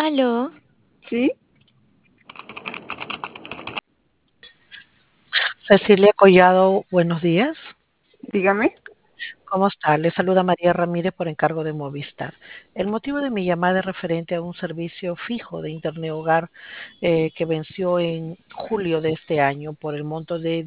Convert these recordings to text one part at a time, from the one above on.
Aló, Sí, Cecilia Collado, buenos días. dígame. ¿Cómo está? Le saluda María Ramírez por encargo de Movistar. El motivo de mi llamada es referente a un servicio fijo de Internet Hogar que venció en julio de este año por el monto de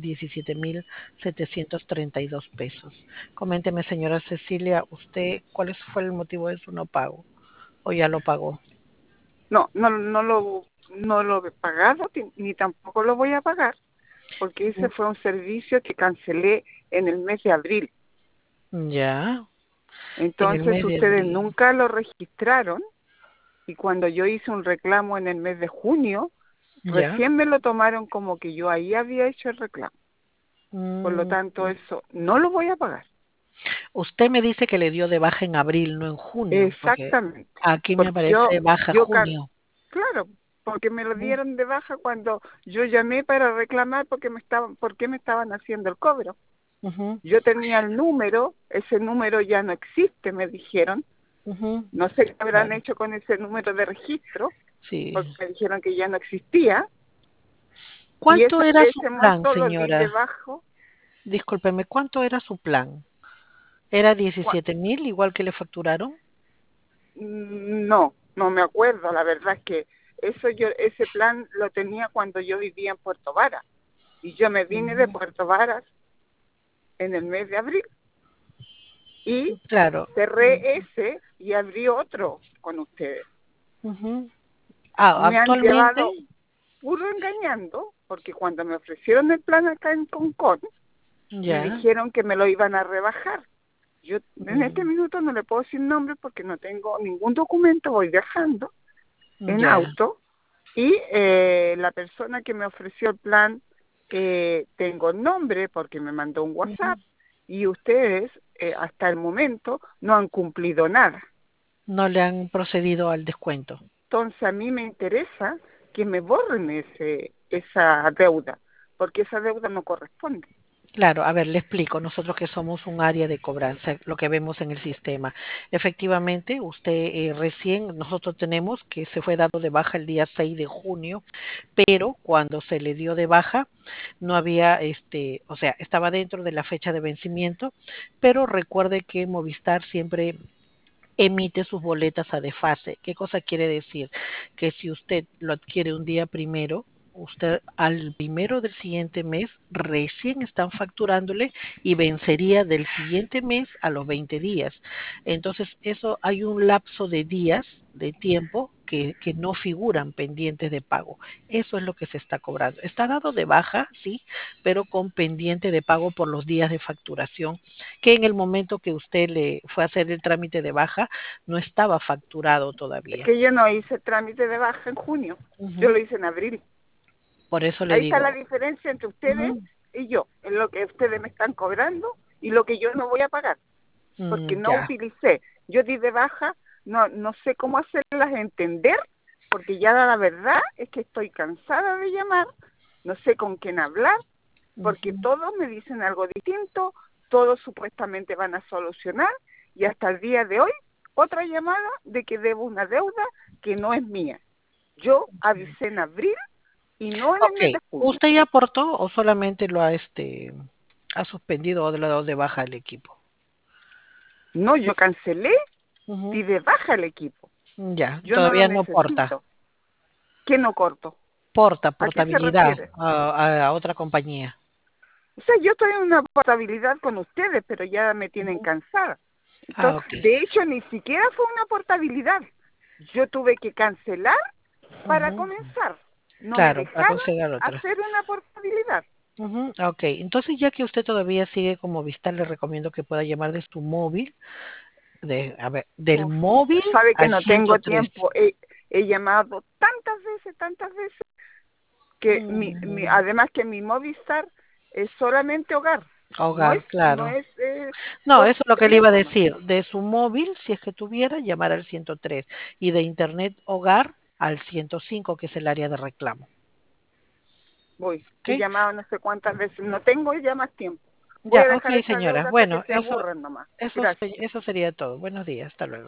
17.732 pesos. Coménteme, señora Cecilia, ¿usted cuál fue el motivo de su no pago? ¿O ya lo pagó? No, no lo he pagado ni tampoco lo voy a pagar, porque ese fue un servicio que cancelé en el mes de abril. Ya, en el Entonces mes de ustedes abril. nunca lo registraron y cuando yo hice un reclamo en el mes de junio, Ya. recién me lo tomaron como que yo ahí había hecho el reclamo. Por lo Mm, tanto, eso no lo voy a pagar. Usted me dice que le dio de baja en abril, no en junio, porque Exactamente. aquí me Porque yo, aparece baja yo, can- junio. claro, porque me lo Ujú, dieron de baja cuando yo llamé para reclamar por qué me estaban haciendo el cobro. ujú, Yo tenía el número, ese número ya no existe, me dijeron. ujú, No sé qué habrán claro, hecho con ese número de registro, sí. porque me dijeron que ya no existía. Y ¿Cuánto era su ese plan, monto lo di señora? debajo. Discúlpeme, ¿cuánto era su plan? ¿Era cua- 17.000, igual que le facturaron? No, no me acuerdo. La verdad es que ese plan lo tenía cuando yo vivía en Puerto Varas. Y yo me vine de Ujú, Puerto Varas en el mes de abril y claro. cerré ese y abrí otro con ustedes. Ujú. Me han Actualmente, llevado puro engañando, porque cuando me ofrecieron el plan acá en Concón, me ya, dijeron que me lo iban a rebajar. Yo en este mm, minuto no le puedo decir nombre porque no tengo ningún documento, voy viajando en ya. auto y la persona que me ofreció el plan, tengo el nombre porque me mandó un Ujú. WhatsApp y ustedes hasta el momento no han cumplido nada. No le han procedido al descuento. Entonces a mí me interesa que me borren esa deuda, porque esa deuda no corresponde. Claro, a ver, le explico. Nosotros que somos un área de cobranza, lo que vemos en el sistema. Efectivamente, usted recién, nosotros tenemos que se fue dado de baja el día 6 de junio, pero cuando se le dio de baja, no había, o sea, estaba dentro de la fecha de vencimiento, pero recuerde que Movistar siempre emite sus boletas a desfase. ¿Qué cosa quiere decir? Que si usted lo adquiere un día primero, usted al primero del siguiente mes recién están facturándole y vencería del siguiente mes a los 20 días. Entonces, eso hay un lapso de días de tiempo que no figuran pendientes de pago. Eso es lo que se está cobrando. Está dado de baja, sí, pero con pendiente de pago por los días de facturación, que en el momento que usted le fue a hacer el trámite de baja, no estaba facturado Es todavía. que yo no hice trámite de baja en junio, yo Ujú. lo hice en abril. Por eso le Ahí está la digo, diferencia entre ustedes ujú, y yo, en lo que ustedes me están cobrando y lo que yo no voy a pagar, porque no ya, utilicé. Yo di de baja, no sé cómo hacerlas entender, porque ya la verdad es que estoy cansada de llamar, no sé con quién hablar, porque ujú, todos me dicen algo distinto, todos supuestamente van a solucionar y hasta el día de hoy otra llamada de que debo una deuda que no es mía. Yo avisé en abril y no en el ok. mes de junio. ¿Usted ya aportó o solamente lo ha, ha suspendido o le ha dado de baja al equipo? No, yo cancelé, Ujú. di de baja el equipo. Ya, Yo no lo todavía no porta. necesito. ¿Qué no corto? Porta, ¿A qué se portabilidad refiere? a otra compañía. O sea, yo estoy en una portabilidad con ustedes, pero ya me tienen Ujú. cansada. Entonces, Ok. de hecho, ni siquiera fue una portabilidad. Yo tuve que cancelar para Ujú. comenzar. No me Claro, para dejaban conseguir otra. hacer una portabilidad. Ujú, ok, entonces ya que usted todavía sigue como Vistar, le recomiendo que pueda llamar de su móvil, a ver, del Uf, móvil sabe que al no tengo 103. tiempo. He llamado tantas veces, que Mm, además que mi Movistar es solamente hogar. No hogar, es, no claro. es No, por eso es lo que le iba a teléfono. decir. De su móvil, si es que tuviera, llamar al 103. Y de internet hogar al 105, que es el área de reclamo. Voy. ¿Ok? He llamado no sé cuántas veces. No tengo ya más tiempo. Voy Ya, a ok, dejar esa señora. deuda hasta que Bueno, se aburran nomás. eso, Gracias. eso sería todo. Buenos días, hasta luego.